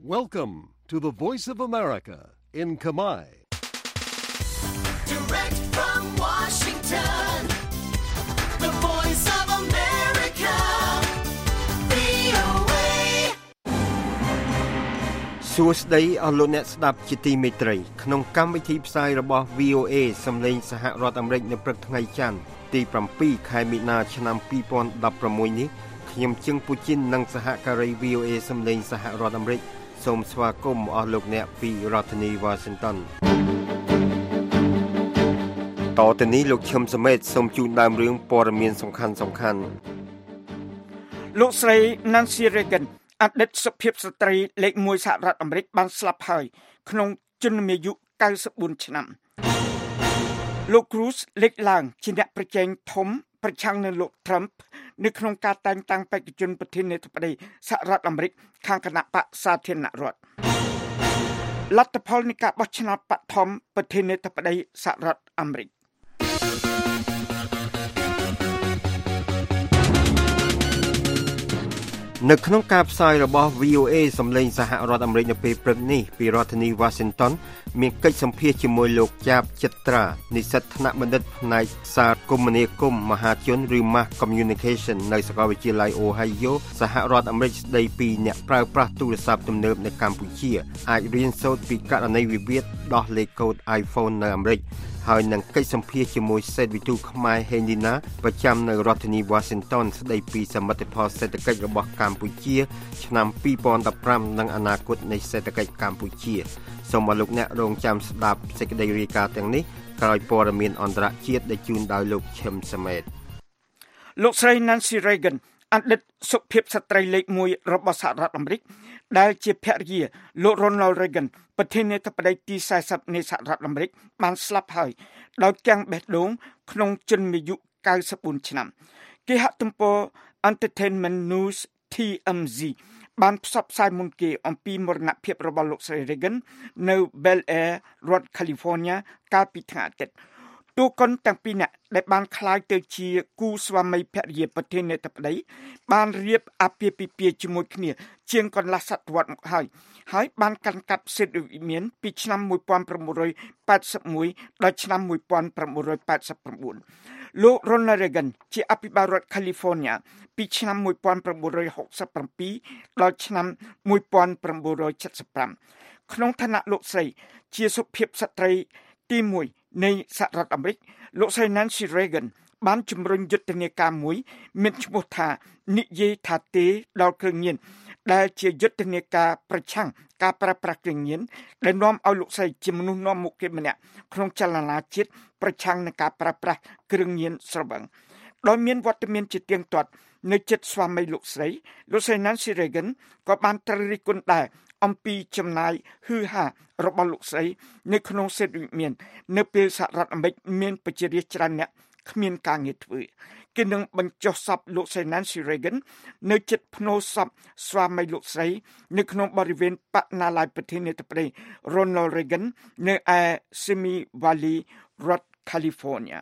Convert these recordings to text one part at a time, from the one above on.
Welcome to the Voice of America in Khmer. Direct from Washington, the Voice of America, VOA. សួស្តីអស់លោកអ្នកស្ដាប់ជាទីមេត្រីក្នុងកម្មវិធីផ្សាយរបស់ VOA សំឡេងសហរដ្ឋអាមេរិកនៅព្រឹកថ្ងៃច័ន្ទទី7ខែមីនាឆ្នាំ2016នេះខ្ញុំជឹងពូជីននិងសហការី VOA សំឡេងសហរដ្ឋអាមេរិកសូមស្វាគមន៍អស់លោកអ្នកពីរដ្ឋធានី Washington តទៅនេះលោកឈឹមសមេតសូមជូនដើមរឿងព័ត៌មានសំខាន់លោកស្រី Nancy Reagan អតីតសុភាពស្ត្រីលេខ1សហរដ្ឋអាមេរិកបានស្លាប់ហើយក្នុងជំនាយុ94ឆ្នាំលោក Cruz លេចឡើងជាអ្នកប្រជែងធំប្រឆាំងនឹងលោក Trump នៅក្នុងការតែងតាំងបេក្ខជនប្រធានាធិបតីសហរដ្ឋអាមេរិកខាងគណៈបកសាធារណរដ្ឋលទ្ធផលនៃការបោះឆ្នោតបឋមប្រធានាធិបតីសហរដ្ឋអាមេរិកនៅក្នុងការផ្សាយរបស់ VOA សំឡេងសហរដ្ឋអាមេរិកនៅពេលព្រឹកនេះពីរដ្ឋធានី Washington មានកិច្ចសម្ភាសន៍ជាមួយលោកចាបចិត្រានិស្សិតថ្នាក់បណ្ឌិតផ្នែកសារគមនាគមន៍មហាជនឬ Mass Communication នៅសាកលវិទ្យាល័យ Ohio សហរដ្ឋអាមេរិកស្ដីពីអ្នកប្រើប្រាស់ទូរស័ព្ទទំនើបនៅកម្ពុជាអាចរៀនសូត្រពីករណីវិវាទដោះលេខកូដ iPhone នៅអាមេរិកហើយនឹងកិច្ចសម្ភាសន៍ជាមួយសេដ្ឋវិទូខ្មែរហេងឌីណាប្រចាំនៅរដ្ឋធានី Washington ស្ដីពីសមិទ្ធផលសេដ្ឋកិច្ចរបស់កម្ពុជាឆ្នាំ2015និងអនាគតនៃសេដ្ឋកិច្ចកម្ពុជាសូមឲ្យលោកអ្នករងចាំស្ដាប់សេចក្តីរាយការណ៍ទាំងនេះក្រោយព័ត៌មានអន្តរជាតិដែលជូនដោយលោកឈឹមសមេតលោកស្រី Nancy Reagan អតីតសុភាពស្ត្រីលេខ1របស់សហរដ្ឋអាមេរិកដែលជាភរិយាលោក Ronald Reagan ប្រធានាធិបតីទី40នៃសហរដ្ឋអាមេរិកបានស្លាប់ហើយដោយកាំងបេះដូងក្នុងជំនាយុ94ឆ្នាំគេហទំព័រ Entertainment News TMZ បានផ្សព្វផ្សាយមុនគេអំពីមរណភាពរបស់លោកស្រី Reagan នៅ Bel Air រដ្ឋ California កាលពីថ្ងៃអាទិត្យទូកុនទាំងពីរនាក់ដែលបានក្លាយទៅជាគូស្វាមីភរិយាប្រធានាធិបតីបានរៀបអាពាហ៍ពិពាហ៍ជាមួយគ្នាជាងកន្លះសតវត្សមកហើយបានកាន់កាប់សិទ្ធិវិមានពីឆ្នាំ1981ដល់ឆ្នាំ1989លោក Ronald Reagan ជាអភិបាលរដ្ឋ California ពីឆ្នាំ1967ដល់ឆ្នាំ1975ក្នុងឋានៈលោកស្រីជាសុភាពស្ត្រីទី1នៃសហរដ្ឋអាមេរិកលោកស្រី Nancy Reagan បានជំរុញយុទ្ធនាការមួយមានឈ្មោះថានិយាយថាទេដល់គ្រឿងញៀនដែលជាយុទ្ធនាការប្រឆាំងការប្រើប្រាស់គ្រឿងញៀនដែលនាំឲ្យលោកស្រីជាមនុស្សនាំមុខគេម្នាក់ក្នុងចលនាជាតិប្រឆាំងនឹងការប្រើប្រាស់គ្រឿងញៀនស្រវឹងដោយមានវត្តមានជាទៀងទាត់នៅជិតស្វាមីលោកស្រី Nancy Reagan ក៏បានត្រូវរិះគន់ដែរអំពីចំណាយហឺហារបស់លោកស្រីនៅក្នុងសេដ្ឋវិមាននៅពេលសហរដ្ឋអាមេរិកមានប្រជារាស្ត្រច្រើនអ្នកគ្មានការងារធ្វើគេនឹងបញ្ចុះសពលោកស្រី Nancy Reagan នៅជិតភ្នូរសពស្វាមីលោកស្រីនៅក្នុងបរិវេណបណាល័យប្រធានាធិបតី Ronald Reagan នៅឯ Simi Valley រដ្ឋ California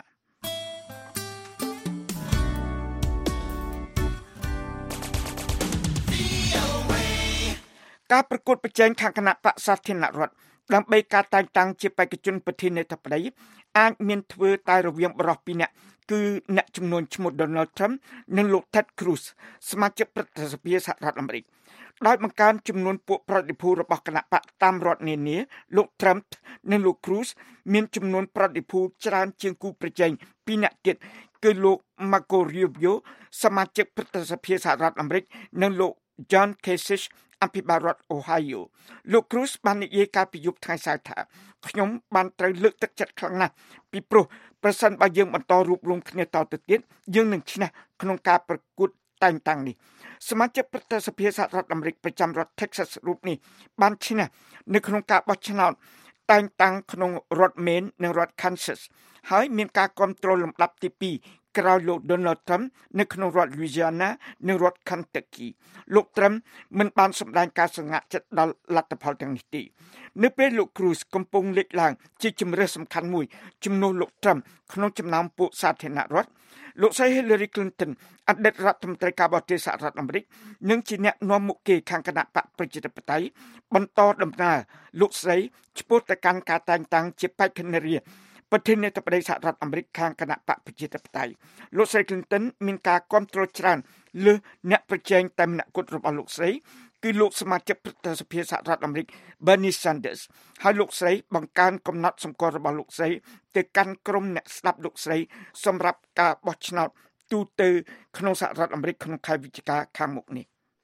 ការប្រកួតប្រជែងខាងគណៈបក្សសាធារណរដ្ឋដើម្បីការតែងតាំងជាបេក្ខជនប្រធានាធិបតីអាចមានធ្វើតែរវាងបរិសុទ្ធពីរនាក់គឺអ្នកចំនួនឈ្មោះ Donald Trump និងលោក Ted Cruz សមាជិកព្រឹទ្ធសភាសហរដ្ឋអាមេរិកដោយបង្កើនចំនួនពួកប្រតិភូរបស់គណៈបកតាមរដ្ឋនានាលោក Trump និងលោក Cruz មានចំនួនប្រតិភូច្រើនជាងគូប្រជែងពីរនាក់ទៀតគឺលោក Marco Rubio សមាជិកព្រឹទ្ធសភាសហរដ្ឋអាមេរិកនិងលោក John Kasichអភិបាលរដ្ឋ Ohio លោក Cruz បាននិយាយកាលពីយប់ថ្ងៃសៅរ៍ថាខ្ញុំបានត្រូវលើកទឹកចិត្តខ្លាំងណាស់ពីព្រោះប្រសិនបើយើងបន្តរួបរวมគ្នាតទៅទៀតយើងនឹងឈ្នះក្នុងការប្រកួតតែងតាំងនេះសមាជិកព្រឹទ្ធសភាសហរដ្ឋអាមេរិកប្រចាំរដ្ឋ Texas រូបនេះបានឈ្នះនៅក្នុងការបោះឆ្នោតតែងតាំងក្នុងរដ្ឋ Maine និងរដ្ឋ Kansas ហើយមានការគ្រប់គ្រងលំដាប់ទី2 ក្រោយលោក Donald Trump នៅក្នុងរដ្ឋ Louisiana និងរដ្ឋ Kentucky លោក Trump មិនបានសម្ដែងការសង្ហាក់ចិត្តដល់លទ្ធផលទាំងនេះទេនៅពេលលោក Cruz កំពុងលេចឡើងជាជំរើសសំខាន់មួយជំនួសលោក Trump ក្នុងចំណោមពួកសាធារណរដ្ឋលោកស្រី Hillary Clinton អតីតរដ្ឋមន្ត្រីការបរទេសសហរដ្ឋអាមេរិកនិងជាអ្នកនាំមុខគេខាងគណៈបកប្រជាធិបតេយ្យបន្តដំណើរលោកស្រីឆ្ពោះទៅកាន់ការតែងតាំងជាបេក្ខនារីប្រធានាធិបតីសហរដ្ឋអាមេរិកខាងគណៈបកប្រជាធិបតេយ្យលោកស្រី Clinton មានការគាំទ្រច្រើនលើអ្នកប្រជែងតែម្នាក់គត់របស់លោកស្រីគឺលោកសមាជិកប្រធានសភាសហរដ្ឋអាមេរិក Bernie Sanders ហើយលោកស្រីបង្កើនកំណត់សម្គាល់របស់លោកស្រីទៅកាន់ក្រុមអ្នកស្ដាប់លោកស្រីសម្រាប់ការបោះឆ្នោតទូទៅក្នុងសហរដ្ឋអាមេរិកក្នុងខែវិច្ឆិកាខាងមុខនេះ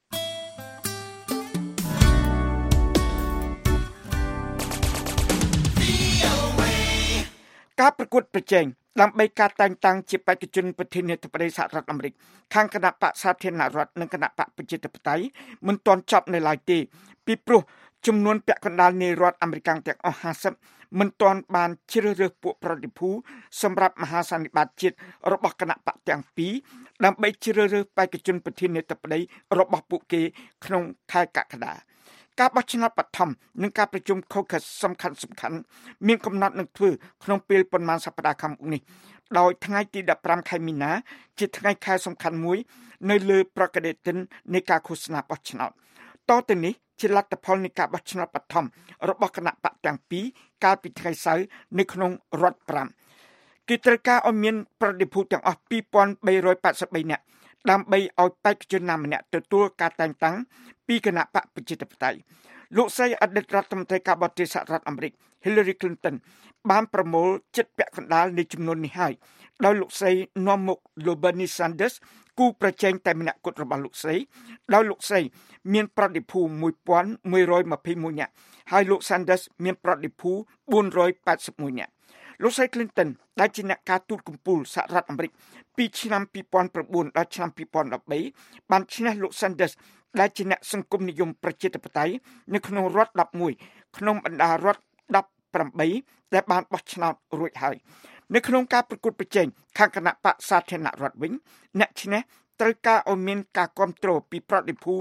ការប្រកួតប្រជែងដើម្បីការតែងតាំងជាបេក្ខជនប្រធានាធិបតីសហរដ្ឋអាមេរិកខាងគណៈបកសាធារណរដ្ឋនិងគណៈបកប្រជាធិបតេយ្យមិនទាន់ចប់នៅឡើយទេពីព្រោះចំនួនពាក់កណ្ដាលនៃរដ្ឋអាមេរិកទាំងអស់50មិនទាន់បានជ្រើសរើសពួកប្រតិភូសម្រាប់មហាសន្និបាតជាតិរបស់គណៈបកទាំងពីរដើម្បីជ្រើសរើសបេក្ខជនប្រធានាធិបតីរបស់ពួកគេក្នុងខែកក្កដាការបោះឆ្នោតបឋមនិងការប្រជុំ caucus សំខាន់មានកំណត់នឹងធ្វើក្នុងពេលប៉ុន្មានសប្តាហ៍ខាងមុខនេះដោយថ្ងៃទី15ខែមីនាជាថ្ងៃខែសំខាន់មួយនៅលើប្រកាសទិននៃការឃោសនាបោះឆ្នោតតទៅនេះជាលទ្ធផលនៃការបោះឆ្នោតបឋមរបស់គណៈបកទាំងពីរកាលពីថ្ងៃសៅរ៍នៅក្នុងរដ្ឋ5គេត្រូវការឲ្យមានប្រតិភូទាំងអស់ 2383 នាក់ដើម្បីឲ្យបេក្ខជនណាម្នាក់ទទួលការតែងតាំងពីគណៈបកប្រជាធិបតេយ្យលោកស្រីអតីតរដ្ឋមន្ត្រីការបរទេសសហរដ្ឋអាមេរិក Hillary Clinton បានប្រមូលចិត្តពាក់កណ្ដាលនៃចំនួននេះហើយដោយលោកស្រីនាំមុខលោក Bernie Sanders គូប្រជែងតែម្នាក់គត់របស់លោកស្រីដោយលោកស្រីមានប្រតិភូ 1121 នាក់ហើយលោក Sanders មានប្រតិភូ 481 នាក់លោកស្រី Clinton ដែលជាអ្នកការទូតកំពូលសហរដ្ឋអាមេរិកពីឆ្នាំ2009ដល់ឆ្នាំ2013បានឈ្នះលោក Sanders ដែលជាអ្នកសង្គមនិយមប្រជាធិបតេយ្យនៅក្នុងរដ្ឋ11ក្នុងបណ្ដារដ្ឋ18ដែលបានបោះឆ្នោតរួចហើយនៅក្នុងការប្រកួតប្រជែងខាងគណៈបកសាធារណរដ្ឋវិញអ្នកឈ្នះត្រូវការឲ្យមានការគាំទ្រពីប្រតិភូ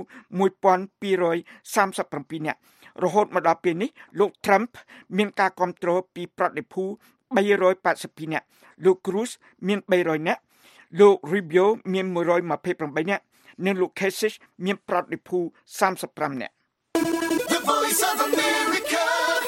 1237 នាក់រហូតមកដល់ពេលនេះលោក Trump មានការគាំទ្រពីប្រតិភូ 382 នាក់លោក Cruz មាន 300 នាក់លោក Rubio មាន 128 នាក់និងលោក Kasich មានប្រតិភូ 35 នាក់ The Voice of America,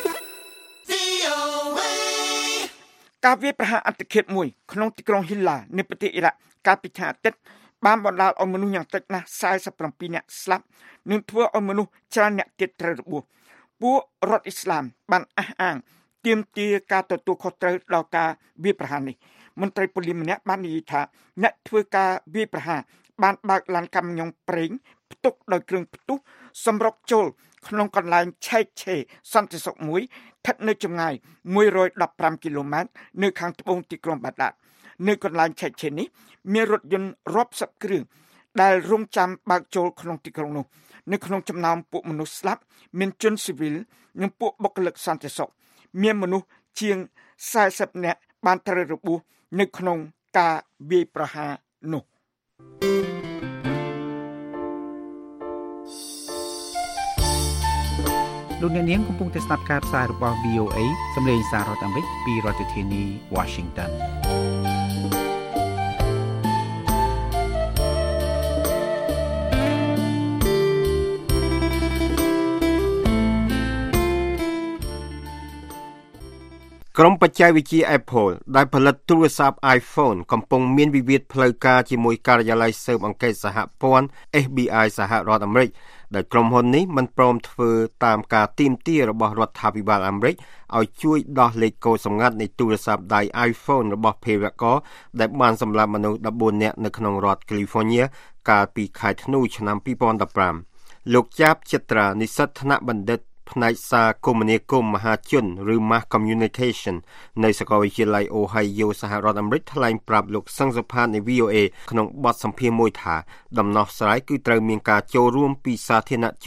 VOA ការវាយប្រហារអន្តរជាតិមួយក្នុងទីក្រុង Hilla នៃប្រទេសអ៊ីរ៉ាក់កាលពីថ្ងៃអាទិត្យបានបណ្ដាលឲ្យមនុស្សយ៉ាងតិចណាស់47នាក់ស្លាប់និងធ្វើឲ្យមនុស្សច្រើនអ្នកទៀតត្រូវរបួសពួករដ្ឋអ៊ីស្លាមបានអះអាងទាមទារការទទួលខុសត្រូវដល់ការវាយប្រហារនេះមន្ត្រីប៉ូលីសម្នាក់បាននិយាយថាអ្នកធ្វើការវាយប្រហារបានបើកឡានកាំយ៉ុងប្រេងផ្ទុកដោយគ្រឿងផ្ទុះសម្រុកចូលក្នុងកន្លែងឆែកឆេរសន្តិសុខមួយស្ថិតនៅចម្ងាយ115គីឡូម៉ែត្រនៅខាងត្បូងទីក្រុងបាដាតនៅកន្លែងឆែកឆេរនេះមានរថយន្តរាប់សិបគ្រឿងដែលរងចាំបើកចូលក្នុងទីក្រុងនោះនៅក្នុងចំណោមពួកមនុស្សស្លាប់មានជនស៊ីវិលនិងពួកបុគ្គលិកសន្តិសុខមានមនុស្សជាង40នាក់បានត្រូវរបួសនៅក្នុងការវាយប្រហារនោះលោកអ្នកនាងកំពុងតែស្ដាប់ការផ្សាយរបស់ VOA សម្លេងសាររដ្ឋអាមេរិកពីរដ្ឋធានី Washington ក្រុមបច្ចេកវិទ្យា Apple ដែលផលិតទូរស័ព្ទ iPhone កំពុងមានវិវាទផ្លូវការជាមួយការិយាល័យស៊ើបអង្កេតសហព័ន្ធ FBI សហរដ្ឋអាមេរិកដែលក្រុមហ៊ុននេះមិនព្រមធ្វើតាមការទាមទាររបស់រដ្ឋាភិបាលអាមេរិកឲ្យជួយដោះលេខកូដសម្ងាត់នៃទូរស័ព្ទដៃ iPhone របស់ភេរវករដែលបានសម្លាប់មនុស្ស14នាក់នៅក្នុងរដ្ឋ California កាលពីខែធ្នូឆ្នាំ2015លោកចាបចិត្រានិស្សិតថ្នាក់បណ្ឌិតផ្នែកសារគមនាគមន៍មហាជនឬ Mass Communication នៅសាកលវិទ្យាល័យ Ohio សហរដ្ឋអាមេរិកថ្លែងប្រាប់លោកសង្ឃសុផាតនៃ VOA ក្នុងបទសម្ភាសន៍មួយថាដំណោះស្រាយគឺត្រូវមានការចូលរួមពីសាធារណជន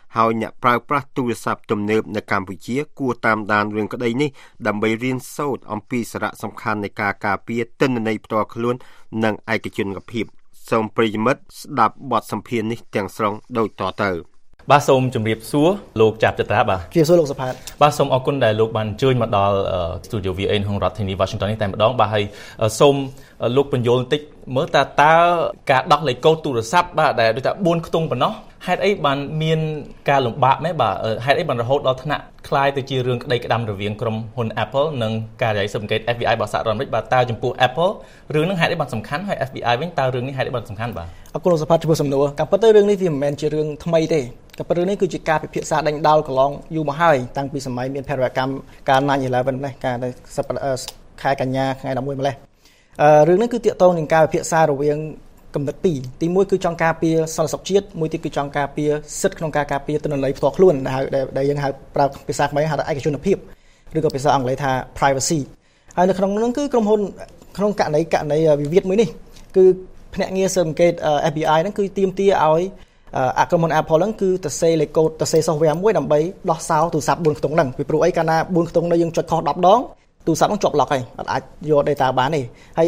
ហើយអ្នកប្រើប្រាស់ទូរស័ព្ទទំនើបនៅកម្ពុជាគួរតាមដានរឿងក្តីនេះដើម្បីរៀនសូត្រអំពីសារៈសំខាន់នៃការការពារទិន្នន័យផ្ទាល់ខ្លួននិងឯកជនភាពសូមប្រិយមិត្តស្ដាប់បទសម្ភាសន៍នេះទាំងស្រុងដូចតទៅបាទសូមជម្រាបសួរលោកចាប់ចត្រាបាទជម្រាបសួរលោកសុផាតបាទសូមអរគុណដែលលោកបានអញ្ជើញមកដល់ Studio VA ក្នុងរដ្ឋធានី Washington នេះតែម្ដងបាទហើយសូមលោកបញ្យល់បន្តិចមើលតើការដោះលេខកូដទូរស័ព្ទបាទដែលដូចថា4ខ្ទង់ប៉ុណ្ណោះហេតុអីបានមានការលំបាកម៉េចបាទហេតុអីបានរហូតដល់ថ្នាក់คล้ายទៅជារឿងក្តីក្តាំរវាងក្រុមហ៊ុន Apple និងការិយាល័យស៊ើបអង្កេត FBI របស់សហរដ្ឋអាមេរិកបាទតើចំពោះ Apple រឿងហ្នឹងហេតុអីបានសំខាន់ហើយ FBI វិញតើរឿងនេះហេតុអីបានសំខាន់បាទអរគុណលោកសុផាតចំពោះសំណួរការពិតទៅរឿងនេះវាមិនមែនជារឿងថ្មីទេក៏ប៉ុន្តែរឿងនេះគឺជាការពិភាក្សាដេញដោលកន្លងយូរមកហើយតាំងពីសម័យមានភេរវកម្មការ 9/11 នេះការខែកញ្ញាថ្ងៃ11ម្លេះរឿងនេះគឺទាក់ទងនឹងការពិភាក្សារវាងកំណត់ពីរទី1គឺចង់ការពារសន្តិសុខជាតិមួយទៀតគឺចង់ការពារសិទ្ធិក្នុងការការពារទិន្នន័យផ្ទាល់ខ្លួនដែលយើងហៅប្រើភាសាខ្មែរហៅថាឯកជនភាពឬក៏ភាសាអង់គ្លេសថា privacy ហើយនៅក្នុងនោះគឺក្រុមហ៊ុនក្នុងករណីវិវាទមួយនេះគឺភ្នាក់ងារស៊ើបអង្កេត FBI ហ្នឹងគឺទាមទារឲ្យក្រុមហ៊ុន Apple ហ្នឹងគឺទៅសេលេខកូដទៅសេ software មួយដើម្បីដោះសោទូរស័ព្ទ4ខ្ទង់ហ្នឹងពីព្រោះអីកាលណា4ខ្ទង់នេះយើងចុចខុស10ដងទូរស័ព្ទហ្នឹងជាប់ឡុកហើយអត់អាចយក data បានទេហើយ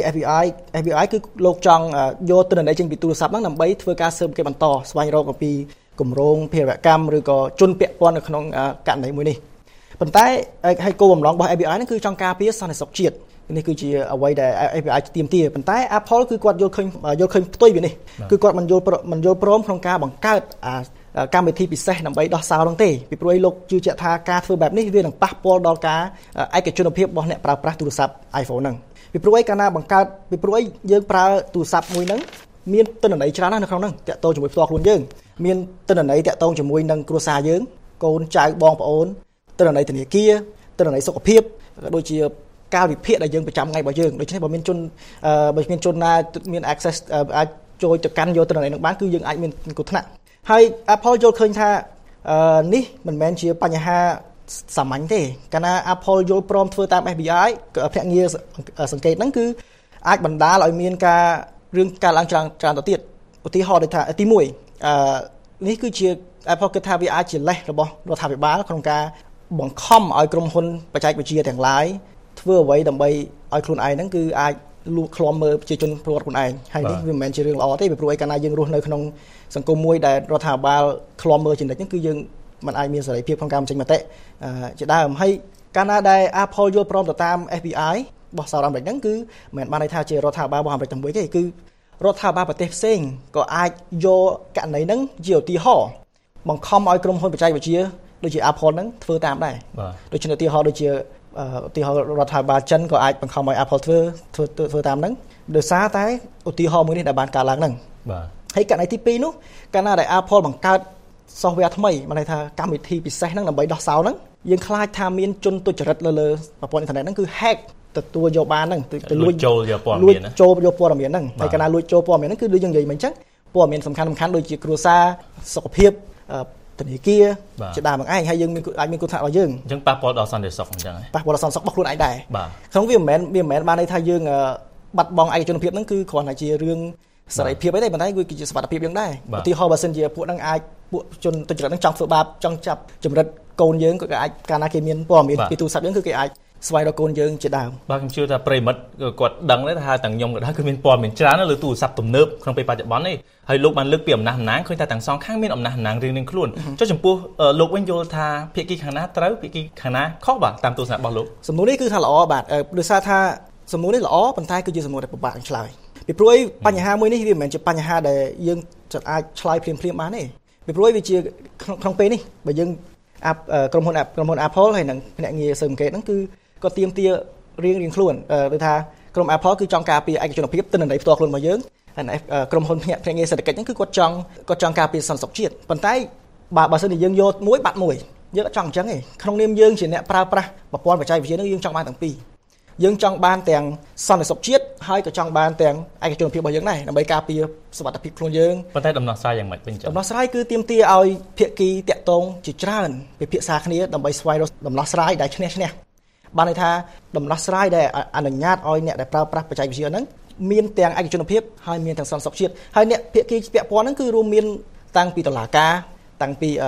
FBI គឺលោកចង់យកទិន្នន័យចេញពីទូរស័ព្ទហ្នឹងដើម្បីធ្វើការស៊ើបអង្កេតបន្តស្វែងរកអំពីគម្រោងភេរវកម្មឬក៏ជនពាក់ព័ន្ធនៅក្នុងករណីមួយនេះប៉ុន្តែហើយគោលបំណងរបស់ FBI ហ្នឹងគឺចង់ការពារសន្តិសុខជាតិនេះគឺជាអ្វីដែល FBI ទាមទារប៉ុន្តែ Apple គឺគាត់យល់ឃើញផ្ទុយពីនេះគឺគាត់មិនយល់ព្រមក្នុងការបង្កើតកម្មវិធីពិសេសដើម្បីដោះសោនោះទេពីព្រោះលោកជឿជាក់ថាការធ្វើបែបនេះវានឹងប៉ះពាល់ដល់ការឯកជនភាពរបស់អ្នកប្រើប្រាស់ទូរស័ព្ទ iPhone ហ្នឹងពីព្រោះកាលណាបង្កើតពីព្រោះយើងប្រើទូរស័ព្ទមួយហ្នឹងមានទិន្នន័យច្រើនណាស់នៅក្នុងហ្នឹងតាក់ទងជាមួយផ្ទាល់ខ្លួនយើងមានទិន្នន័យតាក់ទងជាមួយនឹងគ្រួសារយើងកូនចៅបងប្អូនទិន្នន័យធនាគារទិន្នន័យសុខភាពដូចជាការវិភាគដែលយើងប្រចាំថ្ងៃរបស់យើងដូច្នេះបើមានជនណាមាន access អាចចូលទៅកាន់យកទិន្នន័យនឹងបានគឺយើងអាចមានគ្រោះថ្នាក់ហើយ Apple យល់ឃើញថានេះមិនមែនជាបញ្ហាសាមញ្ញទេកាលណា Apple យល់ព្រមធ្វើតាម FBI ភ្នាក់ងារសង្កេតហ្នឹងគឺអាចបណ្ដាលឲ្យមានការរឿងកើតឡើងច្រើនទៅទៀតឧទាហរណ៍ដូចថាទី1នេះគឺជា Apple គិតថាវាអាចជាលេសរបស់រដ្ឋាភិបាលក្នុងការបង្ខំឲ្យក្រុមហ៊ុនបច្ចេកវិទ្យាទាំងឡាយធ្វើអ្វីដើម្បីឲ្យខ្លួនឯងហ្នឹងគឺអាចលួចឃ្លាំមើលប្រជាជនពលរដ្ឋខ្លួនឯងហើយនេះវាមិនមែនជារឿងល្អទេពីព្រោះឯកាលណាយើងរស់នៅក្នុងសង្គមមួយដែលរដ្ឋាភិបាលឃ្លាំមើលជានិច្ចហ្នឹងគឺយើងមិនអាចមានសេរីភាពក្នុងការបញ្ចេញមតិជាដើមហើយកាលណាដែល Apple យល់ព្រមទៅតាម FBI របស់សហរដ្ឋអាមេរិកហ្នឹងគឺមិនបានន័យថាជារដ្ឋាភិបាលរបស់អាមេរិកតែមួយទេគឺរដ្ឋាភិបាលប្រទេសផ្សេងក៏អាចយកករណីហ្នឹងជាឧទាហរណ៍បង្ខំឲ្យក្រុមហ៊ុនបច្ចេកវិទ្យាដូចជា Apple ហ្នឹងធ្វើតាមដែរដូច្នេះឧទាហរណ៍ដូចជាឧទាហរណ៍រដ្ឋាភិបាលចិនក៏អាចបង្ខំឲ្យ Apple ធ្វើតាមហ្នឹងដោយសារតែឧទាហរណ៍មួយនេះដែលបានកើតឡើងហ្នឹងបាទហើយករណីទី2នោះកាលណាដែល Apple បង្កើត software ថ្មីមានន័យថាកម្មវិធីពិសេសហ្នឹងដើម្បីដោះសោហ្នឹងយើងខ្លាចថាមានជនទុច្ចរិតលើប្រព័ន្ធអ៊ីនធឺណិតហ្នឹងគឺ hack ទទួលយកបានហ្នឹងទៅលួចចូលយកព័ត៌មានហ្នឹងហើយកាលណាលួចចូលព័ត៌មានហ្នឹងគឺដូចយើងនិយាយមិញអញ្ចឹងព័ត៌មានសំខាន់ដូចជាគ្រួសារសុខភាពធនាគារជាដើមហ្នឹងឯងហើយយើងអាចមានគ្រោះថ្នាក់របស់យើងអញ្ចឹងប៉ះពាល់ដល់សន្តិសុខអញ្ចឹងប៉ះពាល់ដល់សន្តិសុខរបស់ខ្លួនឯងដែរក្នុងវាមិនមែនបានន័យថាយើងបាត់បង់ឯកជនភាពហ្នឹងគឺគ្រាន់តែជារឿងសេរីភាពអីទេប៉ុន្តែវាគឺជាសុវត្ថិភាពយើងដែរឧទាហរណ៍បើសិនជាពួកហ្នឹងអាចពួកជនទុច្ចរិតហ្នឹងចង់ធ្វើបាបចង់ចាប់ចម្រិតកូនយើងក៏អាចកាលណាគេមានព័ត៌មានពីទូរស័ព្ទយើងគឺគេអាចស្វែងរកកូនយើងជាដើមបាទខ្ញុំជឿថាប្រិមិត្តគាត់ដឹងដែរថាទាំងខ្ញុំក៏ដែរគឺមានព័ត៌មានច្រើនលើទូរស័ព្ទទំនើបក្នុងពេលបច្ចុប្បន្ននេះហើយលោកបានលើកពីអំណះអំណាងឃើញថាទាំងសងខាងមានអំណះអំណាងរៀងៗខ្លួនចុះចំពោះលោកវិញយល់ថាភាគីខាងណាត្រូវភាគីខាងណាខុសបាទតាមទស្សនៈរបស់លោកសំណួរនេះគឺថាល្អបាទដោយសារថាសំណួរនេះល្អប៉ុន្តែគឺជាសំណួរដែលពិបាកឆ្លើយពីព្រោះបញ្ហាមួយនេះវាមិនមែនជាបញ្ហាដែលយើងអាចឆ្លើយភ្លាមៗបានទេពីព្រោះវាជាក្នុងពេលនេះបើយើងក្រុមហ៊ុន Apple ហើយនិងភ្នាក់ងារស៊ើបអង្កេតហ្នឹងគឺក៏ទាមទាររៀងខ្លួនដូចថាក្រុម Apple គឺចង់ការពារឯកជនភាពទិន្នន័យផ្ទាល់ខ្លួនរបស់យើងហើយក្រុមហ៊ុនភ្នាក់ងារសេដ្ឋកិច្ចហ្នឹងគឺគាត់ចង់ការពារសន្តិសុខជាតិប៉ុន្តែបើសិនជាយើងយកមួយបាត់មួយយើងអត់ចង់អញ្ចឹងទេក្នុងនាមយើងជាអ្នកប្រើប្រាស់ប្រព័ន្ធបច្ចេកវិទ្យាហ្នឹងយើងចង់បានទាំងពីរយើងចង់បានទាំងសន្តិសុខជាតិហើយក៏ចង់បានទាំងឯកជនភាពរបស់យើងដែរដើម្បីការពារសុវត្ថិភាពខ្លួនយើងប៉ុន្តែដំណោះស្រាយយ៉ាងម៉េចវិញដំណោះស្រាយគឺទាមទារឲ្យភាគីតាក់ទងជាច្រើនពិភាក្សាគ្នាដើម្បីស្វែងរកដំណោះស្រាយដែលឈ្នះបានន័យថាដំណោះស្រាយដែលអនុញ្ញាតឲ្យអ្នកដែលប្រើប្រាស់បច្ចេកវិទ្យាហ្នឹងមានទាំងឯកជនភាពហើយមានទាំងសន្តិសុខជាតិហើយអ្នកភាគីពាក់ព័ន្ធហ្នឹងគឺរួមមានតាំងពីតុលាការតាំងពី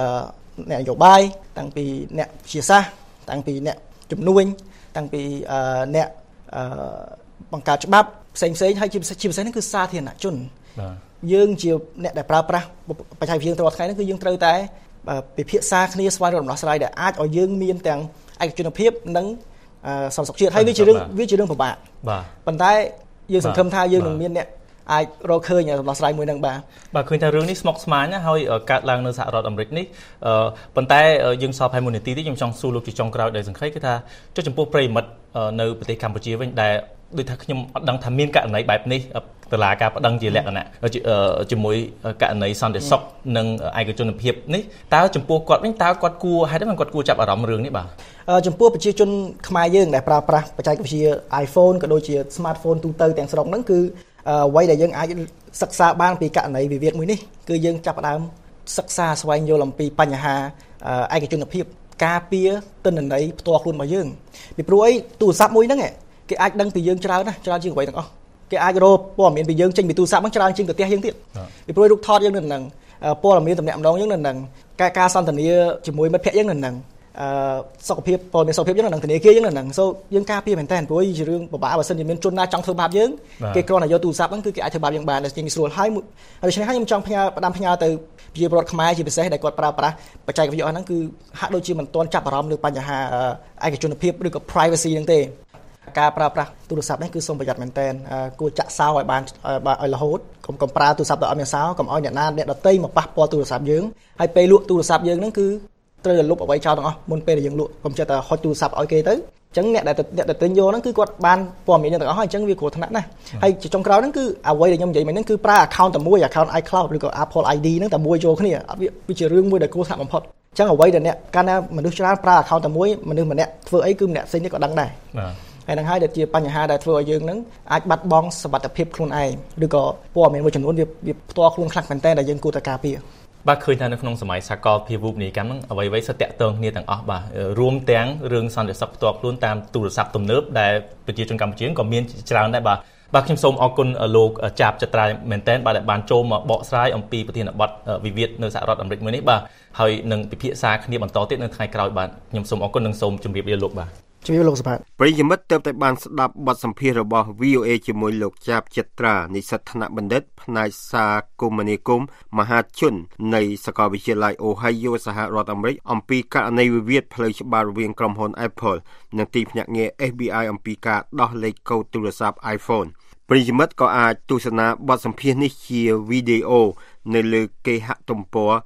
អ្នកនយោបាយតាំងពីអ្នកវិទ្យាសាស្ត្រតាំងពីអ្នកជំនួញតាំងពីអ្នកបង្កើតច្បាប់ផ្សេងហើយជាពិសេសហ្នឹងគឺសាធារណជនបាទយើងជាអ្នកដែលប្រើប្រាស់បច្ចេកវិទ្យារាល់ថ្ងៃហ្នឹងគឺយើងត្រូវតែពិភាក្សាគ្នាស្វែងរកដំណោះស្រាយដែលអាចឲ្យយើងមានទាំងឯកជនភាពនិងសន្តិសុខជាតិហើយវាជារឿងពិបាកបាទប៉ុន្តែយើងសង្ឃឹមថាយើងនឹងមានអ្នកអាចរកឃើញដំណោះស្រាយមួយនឹងបាទឃើញថារឿងនេះស្មុគស្មាញណាហើយកើតឡើងនៅសហរដ្ឋអាមេរិកនេះប៉ុន្តែយើងសល់5នាទីទៀតខ្ញុំចង់សួរលោកជាចុងក្រោយដោយសង្ខេបគឺថាចុះចំពោះប្រិយមិត្តនៅប្រទេសកម្ពុជាវិញដែលដូចថាខ្ញុំអត់ដឹងថាមានករណីបែបនេះតឡាការប្តឹងជាលក្ខណៈជាមួយករណីសន្តិសុខនិងឯកជនភាពនេះតើចំពោះគាត់វិញតើគាត់គួរហេតុម៉េចគាត់គួរចាប់អារម្មណ៍រឿងនេះបាទចំពោះប្រជាជនខ្មែរយើងដែលប្រើប្រាស់បច្ចេកវិទ្យា iPhone ក៏ដូចជា smartphone ទូទៅទាំងស្រុងហ្នឹងគឺអ្វីដែលយើងអាចសិក្សាបានពីករណីវិវាទមួយនេះគឺយើងចាប់ផ្ដើមសិក្សាស្វែងយល់អំពីបញ្ហាឯកជនភាពការពារទិន្នន័យផ្ទាល់ខ្លួនរបស់យើងពីព្រោះអីទូរស័ព្ទមួយហ្នឹងគេអាចដឹងពីយើងច្រើនណាស់ច្រើនជាងអ្វីទាំងអស់គេអាចរកព័ត៌មានពីយើងចេញពីទូរស័ព្ទហ្នឹងច្រើនជាងប្រទេសយើងទៀតពីព្រោះរូបថតយើងនៅនឹងព័ត៌មានតំណាក់ម្ដងយើងនៅនឹងការសន្ទនាជាមួយមិត្តភក្តិយើងនៅនឹងសុខភាពព័ត៌មានសុខភាពយើងនៅនឹងធនាគារយើងនៅនឹងយើងការពារមែនតើព្រោះជារឿងពិបាកបើសិនជាមានជនណាចង់ធ្វើបាបយើងគេគ្រាន់តែយកទូរស័ព្ទហ្នឹងគឺគេអាចធ្វើបាបយើងបានដែលជាងស្រួលហើយដូច្នេះហើយខ្ញុំចង់ផ្ញើទៅប្រជាពលរដ្ឋខ្មែរជាពិសេសដែលគាត់ប្រើប្រាស់បច្ចេកវិទ្យាហ្នឹងគឺហាក់ដូចជាមិនទាន់ចាប់អារម្មណ៍លើបញ្ហាឯកជនភាពឬក៏ privacy ហ្នឹងទេការប្រើប្រាស់ទូរស័ព្ទនេះគឺសូមប្រយ័ត្នមែនទែនគួរចាក់សោឲ្យបានឲ្យរហូតកុំប្រើទូរស័ព្ទដល់អត់មានសោកុំឲ្យអ្នកណាអ្នកដទៃមកប៉ះពាល់ទូរស័ព្ទយើងហើយពេលលក់ទូរស័ព្ទយើងហ្នឹងគឺត្រូវតែលុបអ្វីចោលទាំងអស់មុនពេលដែលយើងលក់កុំចេះតែហុចទូរស័ព្ទឲ្យគេទៅអញ្ចឹងអ្នកដែលទិញយកហ្នឹងគឺគាត់បានព័ត៌មានទាំងអស់ហើយអញ្ចឹងវាគ្រោះថ្នាក់ណាស់ហើយចុងក្រោយហ្នឹងគឺអ្វីដែលខ្ញុំនិយាយមិញហ្នឹងគឺប្រើ account តែមួយ account iCloud ឬក៏ Apple ID ហ្នឹងតែមួយចូលគ្នាអត់វាជារឿងមួយដែលគ្រោះថ្នាក់បំផុតអញ្ចឹងអ្វីដែលអ្នកកាលណាមនុស្សច្រើនប្រើ account តែមួយមនុស្សម្នាក់ធ្វើអីគឺម្នាក់ផ្សេងទៀតក៏ដឹងដែរបាទហើយនឹងហើយដែលជាបញ្ហាដែលធ្វើឲ្យយើងនឹងអាចបាត់បង់សមត្ថភាពខ្លួនឯងឬក៏ព័ត៌មានមួយចំនួនវាផ្ទាល់ខ្លួនខ្លះមែនតើដែលយើងគួរតែការពារបាទឃើញថានៅក្នុងសម័យសាកលភាវូបនីយកម្មហ្នឹងអ្វីៗសិតតាក់ទងគ្នាទាំងអស់បាទរួមទាំងរឿងសន្តិសុខផ្ទាល់ខ្លួនតាមទូរស័ព្ទទំនើបដែលប្រជាជនកម្ពុជាក៏មានច្រើនដែរបាទខ្ញុំសូមអរគុណលោកចាប់ចត្រាមែនតើបាទដែលបានចូលមកបកស្រាយអំពីប្រធានបទវិវាទនៅសហរដ្ឋអាមេរិកមួយនេះបាទហើយនឹងពិភាក្សាគ្នាបន្តទៀតនៅថ្ងៃក្រោយបាទខ្ញុំសូមអរគុណនិងសូមជម្រាបលាលោកបាទជំរាបលោកសុផាតប្រិយមិត្តទើបតែបានស្ដាប់បទសម្ភាសន៍របស់ VOA ជាមួយលោកចាប់ចត្រានិស្សិតថ្នាក់បណ្ឌិតផ្នែកសារគមនាគមន៍មហាជននៃសាកលវិទ្យាល័យ Ohio សហរដ្ឋអាមេរិកអំពីករណីវិវាទផ្លូវច្បាប់រវាងក្រុមហ៊ុន Apple និងទីភ្នាក់ងារ FBI អំពីការដោះលេខកូដទូរស័ព្ទ iPhone ប្រិយមិត្តក៏អាចទស្សនាបទសម្ភាសន៍នេះជាវីដេអូនៅលើគេហទំព័រ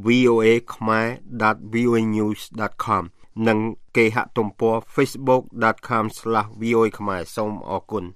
voakhmer.voanews.com និងគេហទំព័រ facebook.com/voa ខ្មែរសូមអរគុណ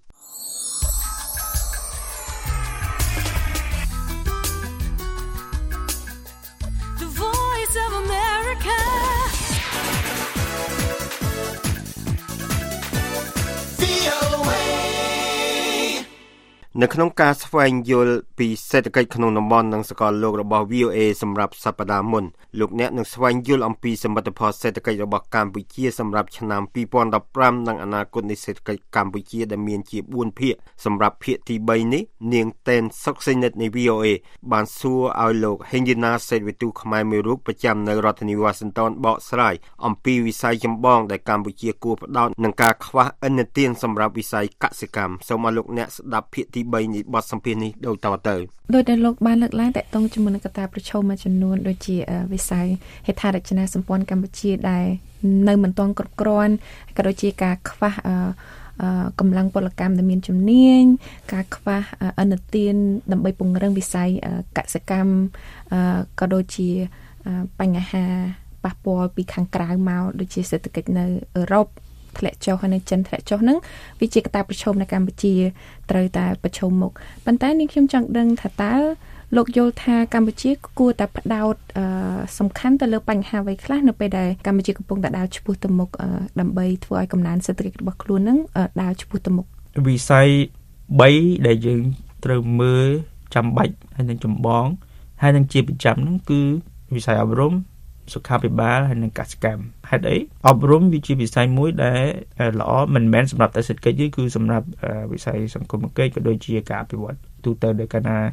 នៅក្នុងការស្វែងយល់ពីសេដ្ឋកិច្ចក្នុងតំបន់និងសកលលោករបស់ VOA សម្រាប់សប្តាហ៍មុនលោកអ្នកនឹងស្វែងយល់អំពីសមិទ្ធផលសេដ្ឋកិច្ចរបស់កម្ពុជាសម្រាប់ឆ្នាំ2015និងអនាគតនៃសេដ្ឋកិច្ចកម្ពុជាដែលមានជា4ភាគសម្រាប់ភាគទី3នេះនាងតែនសុកសេនិតនៃ VOA បានសួរឲ្យលោកហេងឌីណាសេតវិទូខ្មែរមួយរូបប្រចាំនៅរដ្ឋធានី Washington បកស្រាយអំពីវិស័យចម្បងដែលកម្ពុជាគួរផ្ដោតនឹងការខ្វះឥណទានសម្រាប់វិស័យកសិកម្មសូមឲ្យលោកអ្នកស្ដាប់ភាគទី3នៃបទសម្ភាសន៍នេះដូចតទៅដោយដែលលោកបានលើកឡើងតកតងជាមួយនឹងកត្តាប្រឈមមួយចំនួនដូចជាវិស័យហេដ្ឋារចនាសម្ព័ន្ធកម្ពុជាដែលនៅមិនទាន់គ្រប់គ្រាន់ក៏ដូចជាការខ្វះកម្លាំងពលកម្មដែលមានជំនាញការខ្វះឥណទានដើម្បីពង្រឹងវិស័យកសិកម្មក៏ដូចជាបញ្ហាប៉ះពាល់ពីខាងក្រៅមកដូចជាសេដ្ឋកិច្ចនៅអឺរ៉ុបធ្លាក់ចុះហើយនៅចិនធ្លាក់ចុះហ្នឹងវាជាកត្តាប្រឈមនៅកម្ពុជាត្រូវតែប្រឈមមុខប៉ុន្តែនេះខ្ញុំចង់ដឹងថាតើលោកយល់ថាកម្ពុជាគួរតែផ្ដោតសំខាន់ទៅលើបញ្ហាអ្វីខ្លះនៅពេលដែលកម្ពុជាកំពុងតែដើរឆ្ពោះទៅមុខដើម្បីធ្វើឲ្យកំណើនសេដ្ឋកិច្ចរបស់ខ្លួននឹងដើរឆ្ពោះទៅមុខវិស័យ3ដែលយើងត្រូវមើលចាំបាច់ហើយនឹងចម្បងហើយនឹងជាប្រចាំហ្នឹងគឺវិស័យអប់រំសុខាភិបាលហើយនិងកសិកម្មហេតុអីអប់រំវាជាវិស័យមួយដែលល្អមិនមែនសម្រាប់តែសេដ្ឋកិច្ចទេគឺសម្រាប់វិស័យសង្គមគិច្ចក៏ដូចជាការអភិវឌ្ឍទូទៅដោយកាលណា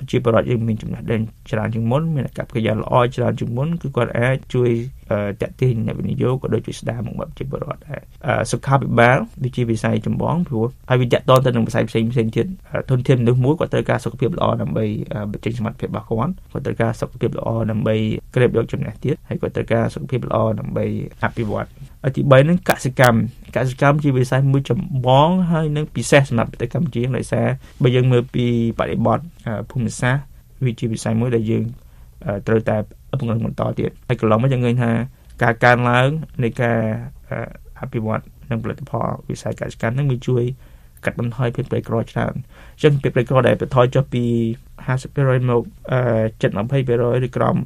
ជាបរិបទយើងមានចំណេះដឹងច្រើនជាងមុនមានអាកប្បកិរិយាល្អច្រើនជាងមុនគឺគាត់អាចជួយតាក់ទាញអ្នកវិនិយោគក៏ដូចជាស្ដារមកជាបរិបទដែរសុខាភិបាលដូចជាវិស័យចម្បងព្រោះហើយវាតាក់ទងទៅនឹងវិស័យផ្សេងទៀតធនធានមនុស្សមួយគាត់ត្រូវការសុខភាពល្អដើម្បីបញ្ចេញសមត្ថភាពរបស់គាត់ត្រូវការសុខភាពល្អដើម្បីក្រេបយកចំណេះទៀតហើយគាត់ត្រូវការសុខភាពល្អដើម្បីអភិវឌ្ឍទី3នឹងកសិកម្មជាវិស័យមួយចម្បងហើយនឹងពិសេសសម្រាប់ប្រទេសកម្ពុជាដោយសារបើយើងមើលពីបរិបទភូមិសាស្ត្រវាជាវិស័យមួយដែលយើងត្រូវតែពង្រឹងបន្តទៀតហើយកន្លងមកយើងឃើញថាការកើនឡើងនៃការអភិវឌ្ឍនិងផលិតផលវិស័យកសិកម្មនឹងវាជួយកាត់បន្ថយភាពក្រីក្រច្រើនអញ្ចឹងភាពក្រីក្រដែលបន្ថយចុះពី 50% មក 7-20% ឬក្រោម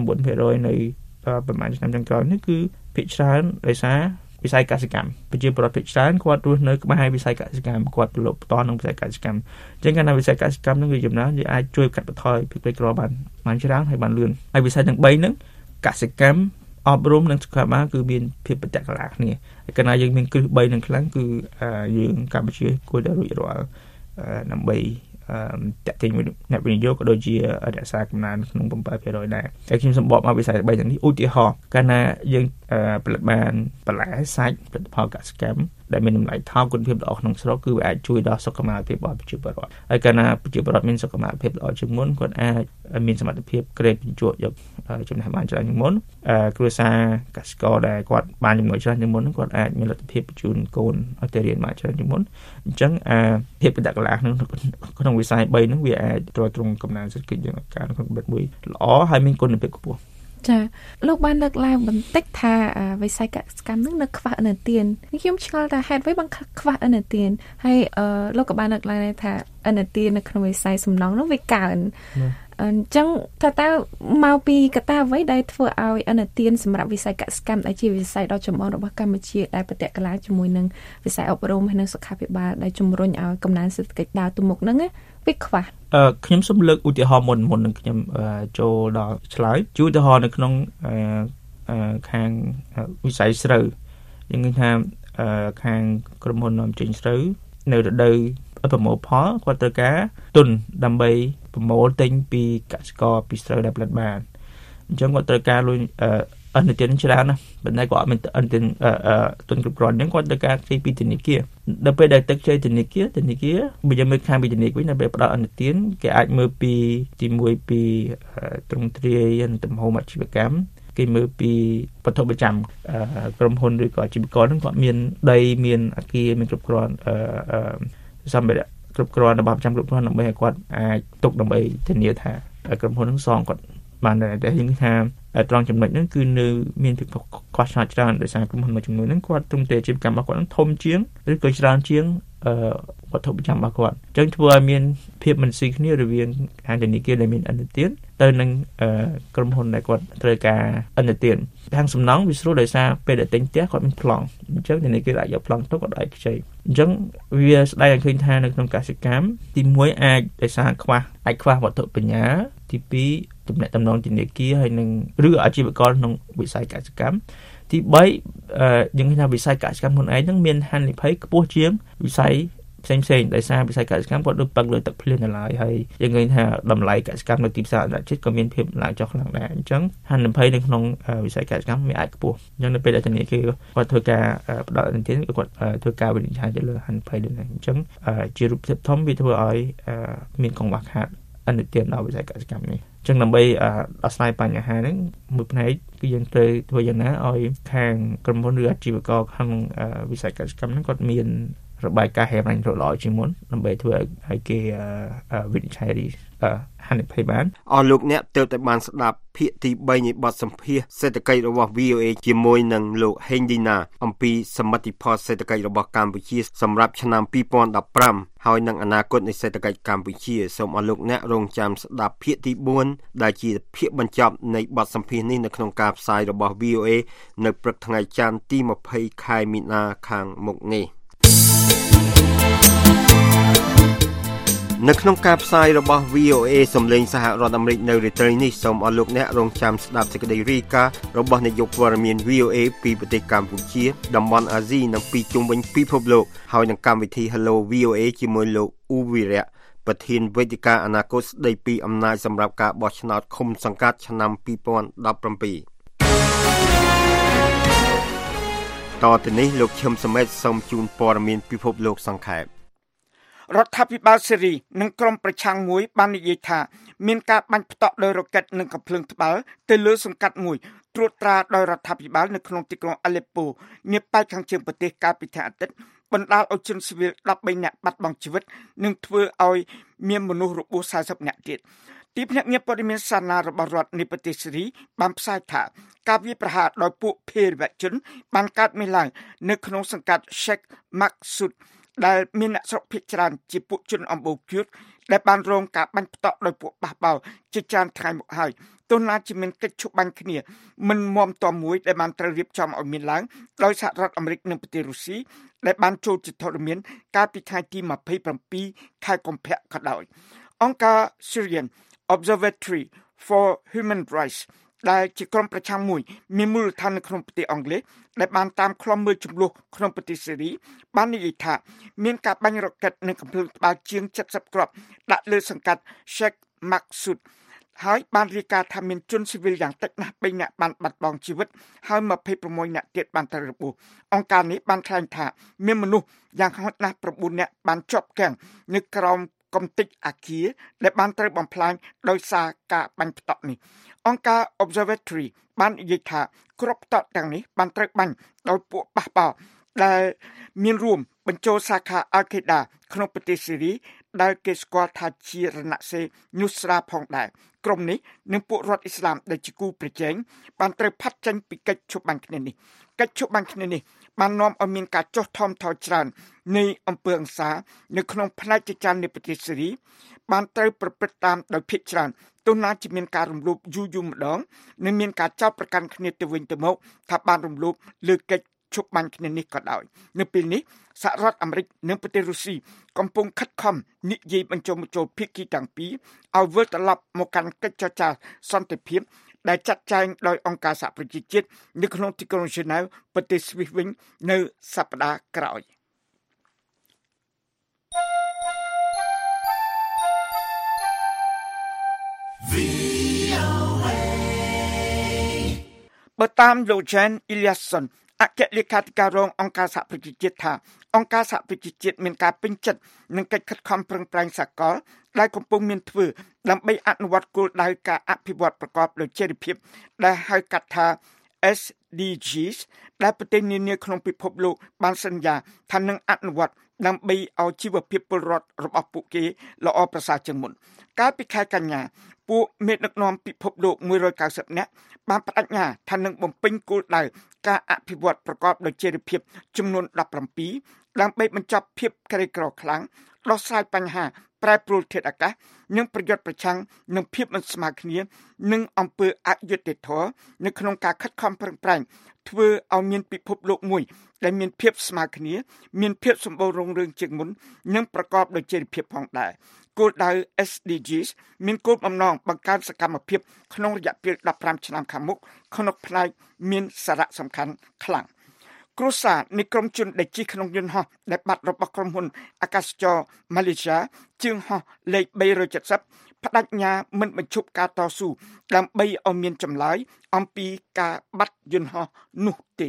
19% នៅប្រហែលឆ្នាំចុងក្រោយនេះគឺភាគច្រើនដោយសារវិស័យកសិកម្មប្រជាពលរដ្ឋភាគច្រើនគាត់រស់នៅក្បែរវិស័យកសិកម្មគាត់ប្រឡូកបន្តនឹងវិស័យកសិកម្មអញ្ចឹងកាលណាវិស័យកសិកម្មនឹងវាចំណានវាអាចជួយកាត់បន្ថយភាពក្រីក្របានច្រើនហើយបានលឿនហើយវិស័យទាំង3ហ្នឹងកសិកម្មអប់រំនិងសុខាភិបាលគឺមានភាពប្រតិបត្តិគ្នាហើយកាលណាយើងមានគ្រឹះ3នឹងខ្លាំងគឺយើងកម្ពុជាគួរតែរួចរាល់ដើម្បីតាក់ទាញអ្នកវិនិយោគក៏ដូចជារក្សាកំណើនក្នុង 7% ដែរតែខ្ញុំសម្បកមកវិស័យ3ទាំងនេះឧទាហរណ៍កាលណាយើងផលិតបានបន្លែសាច់ផលិតផលកសិកម្មដែលមានតម្លៃថោកគុណភាពល្អក្នុងស្រុកគឺវាអាចជួយដល់សុខុមាលភាពរបស់ប្រជាពលរដ្ឋហើយកាលណាប្រជាពលរដ្ឋមានសុខុមាលភាពល្អជាងមុនគាត់អាចមានសមត្ថភាពក្រេបបញ្ជក់យកចំណេះបានច្រើនជាងមុនគ្រួសារកសិករដែលគាត់បានចំណូលច្រើនជាងមុនគាត់អាចមានលទ្ធភាពបញ្ជូនកូនឲ្យទៅរៀនបានច្រើនជាងមុនអញ្ចឹងភាពបដិកលាក្នុងវិស័យ3ហ្នឹងវាអាចទ្រទ្រង់កំណើនសេដ្ឋកិច្ចយ៉ាងការក្នុងកម្រិតមួយល្អហើយមានគុណភាពខ្ពស់ចាលោកបានលើកឡើងបន្តិចថាវិស័យកសិកម្មនឹងនៅខ្វះឥណទានខ្ញុំឆ្ងល់ថាហេតុអ្វីបានខ្វះឥណទានហើយលោកក៏បានលើកឡើងថាឥណទាននៅក្នុងវិស័យសំណង់នោះវាកើនអញ្ចឹងតើមកពីកត្តាអ្វីដែលធ្វើឲ្យឥណទានសម្រាប់វិស័យកសិកម្មដែលជាវិស័យដ៏ចម្បងរបស់កម្ពុជាដែលប្រតិកលាជាមួយនឹងវិស័យអប់រំហើយនិងសុខាភិបាលដែលជំរុញឲ្យកំណើនសេដ្ឋកិច្ចដើរទៅមុខហ្នឹងវាខ្វះខ្ញុំសូមលើកឧទាហរណ៍មុននឹងខ្ញុំចូលដល់ឆ្លើយឧទាហរណ៍នៅក្នុងខាងវិស័យស្រូវយើងឃើញថាខាងក្រុមហ៊ុននាំចេញស្រូវនៅរដូវប្រមូលផលគាត់ត្រូវការទុនដើម្បីប្រមូលទិញពីកសិករពីស្រូវដែលផលិតបានអញ្ចឹងគាត់ត្រូវការលុយឥណទានច្រើនណាស់ប៉ុន្តែគាត់អត់មានឥណទានទុនគ្រប់គ្រាន់អញ្ចឹងគាត់ត្រូវការខ្ចីពីធនាគារដល់ពេលដែលទឹកខ្ចីធនាគារបើយើងមើលខាងពីធនាគារវិញដល់ពេលផ្ដល់ឥណទានគេអាចមើលពីទី1ពីទ្រង់ទ្រាយនិងទំហំអាជីវកម្មគេមើលពីវត្ថុប្រចាំក្រុមហ៊ុនឬក៏អាជីវករហ្នឹងគាត់មានដីមានអគារមានគ្រប់គ្រាន់សម្ភារៈគ្រប់គ្រាន់របស់ប្រចាំគ្រប់គ្រាន់ដើម្បីឲ្យគាត់អាចទុកដើម្បីធានាថាក្រុមហ៊ុនហ្នឹងសងគាត់បានតែយើងថាត្រង់ចំណុចហ្នឹងគឺនៅមានភាពខ្វះខាតច្រើនដោយសារក្រុមហ៊ុនមួយចំនួនហ្នឹងគាត់ទ្រង់ទ្រាយអាជីវកម្មរបស់គាត់ហ្នឹងធំជាងឬក៏ច្រើនជាងវត្ថុប្រចាំរបស់គាត់អញ្ចឹងធ្វើឲ្យមានភាពមិនស៊ីគ្នារវាងខាងធនាគារដែលមានឥណទានទៅនឹងក្រុមហ៊ុនដែលគាត់ត្រូវការឥណទានខាងសំណង់វាស្រួលដោយសារពេលដែលទិញផ្ទះគាត់មានប្លង់អញ្ចឹងធនាគារអាចយកប្លង់ទៅគាត់អាចខ្ចីអញ្ចឹងវាស្ដែងឲ្យឃើញថានៅក្នុងកសិកម្មទី1អាចដោយសារខ្វះវត្ថុបញ្ញាទី2ទំនាក់ទំនងធនាគារហើយនឹងឬអាជីវករក្នុងវិស័យកសិកម្មទី3យើងឃើញថាវិស័យកសិកម្មខ្លួនឯងហ្នឹងមានហានិភ័យខ្ពស់ជាងវិស័យផ្សេងដោយសារវិស័យកសិកម្មគាត់ដូចពឹងលើទឹកភ្លៀងនៅឡើយហើយយើងឃើញថាតម្លៃកសិកម្មនៅទីផ្សារអន្តរជាតិក៏មានភាពឡើងចុះខ្លាំងដែរអញ្ចឹងហានិភ័យនៅក្នុងវិស័យកសិកម្មមានអាចខ្ពស់អញ្ចឹងនៅពេលដែលធនាគារគាត់ធ្វើការផ្ដល់ឥណទានគាត់ធ្វើការវិនិច្ឆ័យទៅលើហានិភ័យដូចនេះអញ្ចឹងជារូបភាពធំវាធ្វើឲ្យមានកង្វះខាតឥណទានដល់វិស័យកសិកម្មនេះអញ្ចឹងដើម្បីដោះស្រាយបញ្ហាហ្នឹងមួយផ្នែកគឺយើងត្រូវធ្វើយ៉ាងណាឲ្យខាងក្រុមហ៊ុនឬអាជីវករខាងវិស័យកសិកម្មហ្នឹងគាត់មានរបាយការណ៍ហេតុអញ្ញរល្អជាងមុនដើម្បីធ្វើឲ្យគេវិនិច្ឆ័យហានិភ័យបានអស់លោកអ្នកទើបតែបានស្ដាប់ភាគទី3នៃបទសម្ភាសន៍សេដ្ឋកិច្ចរបស់ VOA ជាមួយនឹងលោកហេងឌីណាអំពីសមិទ្ធផលសេដ្ឋកិច្ចរបស់កម្ពុជាសម្រាប់ឆ្នាំ2015ហើយនឹងអនាគតនៃសេដ្ឋកិច្ចកម្ពុជាសូមអស់លោកអ្នករងចាំស្ដាប់ភាគទី4ដែលជាភាគបញ្ចប់នៃបទសម្ភាសន៍នេះនៅក្នុងការផ្សាយរបស់ VOA នៅព្រឹកថ្ងៃច័ន្ទទី20ខែមីនាខាងមុខនេះនៅក្នុងការផ្សាយរបស់ VOA សំឡេងសហរដ្ឋអាមេរិកនៅរាត្រីនេះសូមអរលោកអ្នករងចាំស្ដាប់សេចក្តីរាយការណ៍របស់នាយកព័ត៌មាន VOA ពីប្រទេសកម្ពុជាតំបន់អាស៊ីនិងពីជុំវិញពិភពលោកហើយនឹងកម្មវិធី Hello VOA ជាមួយលោកអ៊ូវីរៈប្រធានវេទិកាអនាគតស្ដីពីអំណាចសម្រាប់ការបោះឆ្នោតឃុំសង្កាត់ឆ្នាំ2017តទៅនេះលោកឈឹមសមេតសូមជូនព័ត៌មានពិភពលោកសង្ខេបរដ្ឋាភិបាលសេរីនិងក្រុមប្រឆាំងមួយបាននិយាយថាមានការបាញ់ផ្តក់ដោយរ៉ុកែតនិងកាំភ្លើងត្បាល់ទៅលើសង្កាត់មួយត្រួតត្រាដោយរដ្ឋាភិបាលនៅក្នុងទីក្រុងអាឡេប៉ូនាប៉ែកខាងជើងប្រទេសកាលពីថ្ងៃអាទិត្យបណ្ដាលឲ្យជនស៊ីវិល13នាក់បាត់បង់ជីវិតនិងធ្វើឲ្យមានមនុស្សរបួស40នាក់ទៀតទីភ្នាក់ងារព័ត៌មានសាណារបស់រដ្ឋនៃប្រទេសសេរីបានផ្សាយថាការវាយប្រហារដោយពួកភេរវជនបានកើតមានឡើងនៅក្នុងសង្កាត់ Sheikh Maksud ដែលមានអ្នកស្រុកភាគច្រើនជាពួកជនអំបូរគួតដែលបានរងការបាញ់ផ្តក់ដោយពួកបះបោរជាច្រើនថ្ងៃមកហើយទោះណាជាមានកិច្ចឈប់បាញ់គ្នាមិនមាំទាំមួយដែលបានត្រូវរៀបចំឲ្យមានឡើងដោយសហរដ្ឋអាមេរិកនិងប្រទេសរុស្ស៊ីដែលបានចូលជាធរមានកាលពីថ្ងៃទី27ខែកុម្ភៈក៏ដោយអង្គការ Syrian Observatory for Human Rights ដែលជាក្រុមប្រឆាំងមួយមានមូលដ្ឋាននៅក្នុងប្រទេសអង់គ្លេសដែលបានតាមឃ្លាំមើលចំនួនក្នុងប្រទេសសេរីបាននិយាយថាមានការបាញ់រ៉ុកែតនិងកាំភ្លើងត្បាល់ជាង70គ្រាប់ដាក់លើសង្កាត់ Sheikh Maksud ហើយបានរាយការណ៍ថាមានជនស៊ីវិលយ៉ាងតិចណាស់3នាក់បានបាត់បង់ជីវិតហើយ26នាក់ទៀតបានត្រូវរបួសអង្គការនេះបានថ្លែងថាមានមនុស្សយ៉ាងហោចណាស់9នាក់បានជាប់គាំងនៅក្រោមកំទេចអគារដែលបានត្រូវបំផ្លាញដោយសារការបាញ់ផ្តក់នេះអង្គការ Observatory បាននិយាយថាគ្រាប់ផ្តក់ទាំងនេះបានត្រូវបាញ់ដោយពួកបះបោរដែលមានរួមបញ្ចូលសាខា Al-Qaeda ក្នុងប្រទេសសេរីដែលគេស្គាល់ថាជារណសិរ្សញូស្រាផងដែរក្រុមនេះនិងពួករដ្ឋអ៊ីស្លាមដែលជាគូប្រជែងបានត្រូវផាត់ចេញពីកិច្ចឈប់បាញ់គ្នានេះកិច្ចឈប់បាញ់គ្នានេះបាននាំឲ្យមានការចុះថមថយច្រើននៃអំពើហិង្សានៅក្នុងផ្នែកជាច្រើននៃប្រទេសសេរីបានត្រូវប្រព្រឹត្តតាមដោយភាគច្រើនទោះណាជាមានការរំលោភយូរម្ដងនិងមានការចោទប្រកាន់គ្នាទៅវិញទៅមកថាបានរំលោភលើកិច្ចឈប់បាញ់គ្នានេះក៏ដោយនៅពេលនេះសហរដ្ឋអាមេរិកនិងប្រទេសរុស្ស៊ីកំពុងខិតខំនិយាយបញ្ចូលភាគីទាំងពីរឲ្យវិលត្រឡប់មកកាន់កិច្ចចរចាសន្តិភាពដែលចាត់ចែងដោយអង្គការសហប្រជាជាតិនៅក្នុងទីក្រុងហ្សឺណែវប្រទេសស្វីសវិញនៅសប្តាហ៍ក្រោយបើតាមលោក Jan Eliasson អគ្គលេខាធិការរងអង្គការសហប្រជាជាតិថាអង្គការសហប្រជាជាតិមានការពេញចិត្តនឹងកិច្ចខិតខំប្រឹងប្រែងសកលដែលកំពុងមានធ្វើដើម្បីអនុវត្តគោលដៅការអភិវឌ្ឍប្រកបដោយចីរភាពដែលហៅកាត់ថា SDGs ដែលប្រទេសនានាក្នុងពិភពលោកបានសន្យាថានឹងអនុវត្តដើម្បីឲ្យជីវភាពពលរដ្ឋរបស់ពួកគេល្អប្រសើរជាងមុនកាលពីខែកញ្ញាពួកមេដឹកនាំពិភពលោក190នាក់បានបដិញ្ញាថានឹងបំពេញគោលដៅការអភិវឌ្ឍប្រកបដោយចីរភាពចំនួន17ដើម្បីបញ្ចប់ភាពក្រីក្រខ្លាំងដោះស្រាយបញ្ហាប្រែប្រួលធាតុអាកាសនិងប្រយុទ្ធប្រឆាំងនឹងភាពមិនស្មើគ្នានិងអំពើអយុត្តិធម៌នៅក្នុងការខិតខំប្រឹងប្រែងធ្វើឲ្យមានពិភពលោកមួយដែលមានភាពស្មើគ្នាមានភាពសម្បូររុងរឿងជាងមុននិងប្រកបដោយចីរភាពផងដែរគោលដៅ SDGs មានគោលបំណងបង្កើនសកម្មភាពក្នុងរយៈពេល15ឆ្នាំខាងមុខក្នុងផ្នែកមានសារៈសំខាន់ខ្លាំងគ្រួសារនៃក្រុមជនដែលជិះក្នុងយន្តហោះដែលបាត់របស់ក្រុមហ៊ុនអាកាសចរម៉ាឡេស៊ីជើងហោះលេខ370បដិញ្ញាមិនបញ្ឈប់ការតស៊ូដើម្បីឲ្យមានចម្លើយអំពីការបាត់យន្តហោះនោះទេ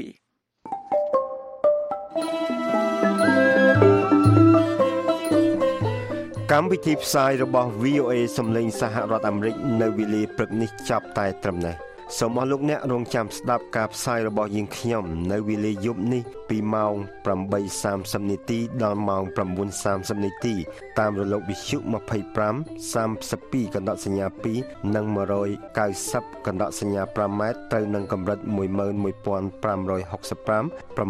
កម្មវិធីផ្សាយរបស់ VOA សំឡេងសហរដ្ឋអាមេរិកនៅវេលាព្រឹកនេះចាប់តែត្រឹមនេះសូមអរលោកអ្នករងចាំស្ដាប់ការផ្សាយរបស់យើងខ្ញុំនៅវេលាយប់នេះពីម៉ោង 8:30 នាទីដល់ម៉ោង 9:30 នាទីតាមរលកវិទ្យុ25 32កណ្ដកសញ្ញា2និង190កណ្ដកសញ្ញា5ម៉ែត្រត្រូវនឹងកម្រិត 11565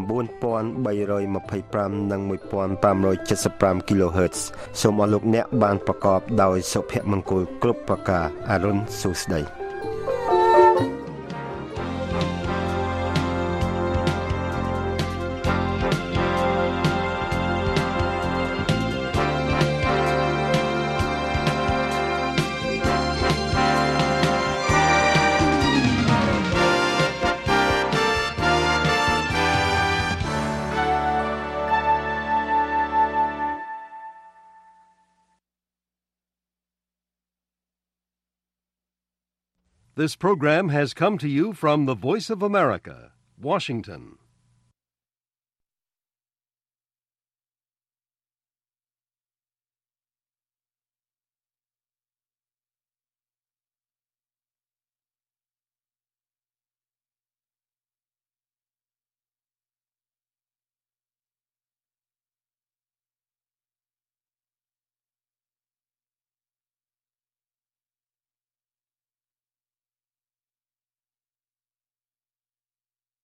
9325 និង 1575 kHz សូមអរលោកអ្នកបានប្រកបដោយសុភមង្គលគ្រប់ប្រការអរុនសុស្ដី This program has come to you from the Voice of America, Washington.